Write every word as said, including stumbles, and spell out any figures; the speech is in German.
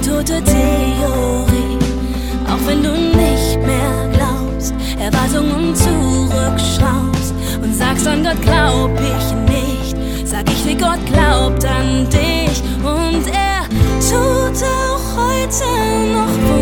tote Theorie. Auch wenn du nicht mehr glaubst, Erwartung und zurückschaust und sagst, an Gott glaub ich nicht, sag ich dir, Gott glaubt an dich. Und er tut auch heute noch